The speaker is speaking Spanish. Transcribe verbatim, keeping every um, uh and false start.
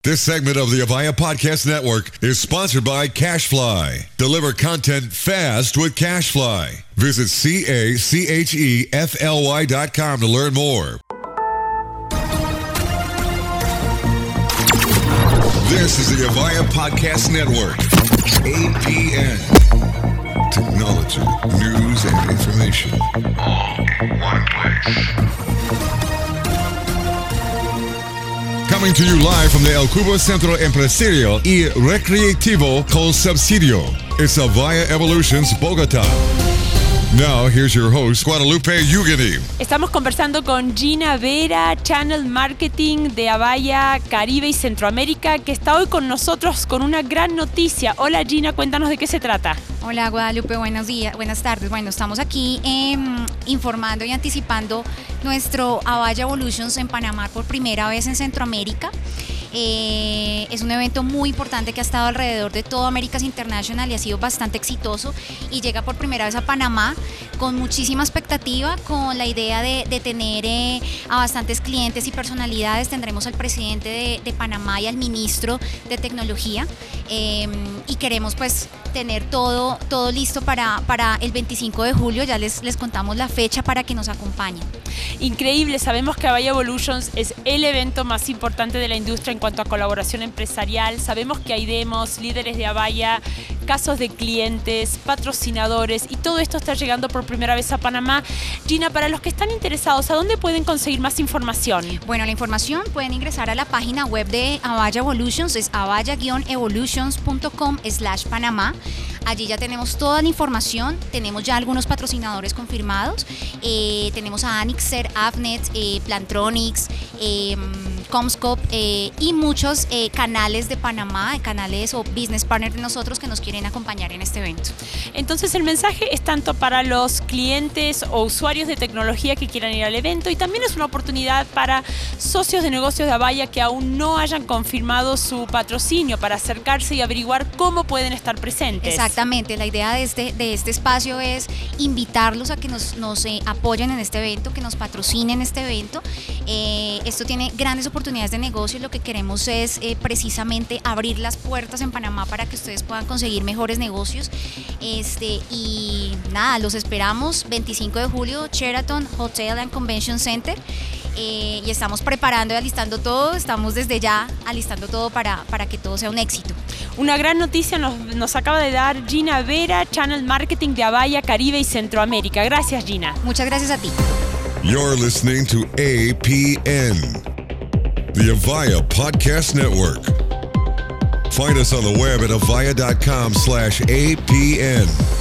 This segment of the Avaya Podcast Network is sponsored by CashFly. Deliver content fast with CashFly. Visit C A C H E F L Y dot com to learn more. This is the Avaya Podcast Network, A P N. Technology, news, and information all in one place. Coming to you live from the El Cubo Centro Empresarial y Recreativo con Subsidio. It's Avaya Evolutions, Bogotá. Now, here's your host, Guadalupe Yugeni. Estamos conversando con Gina Vera, Channel Marketing de Avaya Caribe y Centroamérica, que está hoy con nosotros con una gran noticia. Hola Gina, cuéntanos de qué se trata. Hola Guadalupe, buenos días, buenas tardes. Bueno, estamos aquí eh, informando y anticipando nuestro Avaya Evolutions en Panamá por primera vez en Centroamérica. Eh, es un evento muy importante que ha estado alrededor de todo Américas International y ha sido bastante exitoso y llega por primera vez a Panamá con muchísima expectativa, con la idea de, de tener eh, a bastantes clientes y personalidades. Tendremos al presidente de, de Panamá y al ministro de Tecnología eh, y queremos pues tener todo, todo listo para, para el veinticinco de julio. Ya les, les contamos la fecha para que nos acompañen. Increíble, sabemos que Avaya Evolutions es el evento más importante de la industria en cuanto a colaboración empresarial. Sabemos que hay demos, líderes de Avaya, casos de clientes, patrocinadores y todo esto está llegando por primera vez a Panamá. Gina, para los que están interesados, ¿a dónde pueden conseguir más información? Bueno, la información pueden ingresar a la página web de Avaya Evolutions, es avaya guion evolutions punto com slash Panamá. Allí ya tenemos toda la información, tenemos ya algunos patrocinadores confirmados, eh, tenemos a Anixter, Avnet, eh, Plantronics, eh, Comscope eh, y muchos eh, canales de Panamá, canales o business partners de nosotros que nos quieren acompañar en este evento. Entonces el mensaje es tanto para los clientes o usuarios de tecnología que quieran ir al evento y también es una oportunidad para socios de negocios de Avaya que aún no hayan confirmado su patrocinio para acercarse y averiguar cómo pueden estar presentes. Exactamente, la idea de este, de este espacio es invitarlos a que nos, nos eh, apoyen en este evento, que nos patrocinen este evento. Eh, esto tiene grandes oportunidades de negocio y lo que queremos es eh, precisamente abrir las puertas en Panamá para que ustedes puedan conseguir mejores negocios. Este, y nada, los esperamos veinticinco de julio, Sheraton Hotel and Convention Center. Eh, y estamos preparando y alistando todo, estamos desde ya alistando todo para, para que todo sea un éxito. Una gran noticia nos, nos acaba de dar Gina Vera, Channel Marketing de Avaya Caribe y Centroamérica. Gracias, Gina. Muchas gracias a ti. You're listening to A P N, the Avaya Podcast Network. Find us on the web at avaya dot com slash A P N.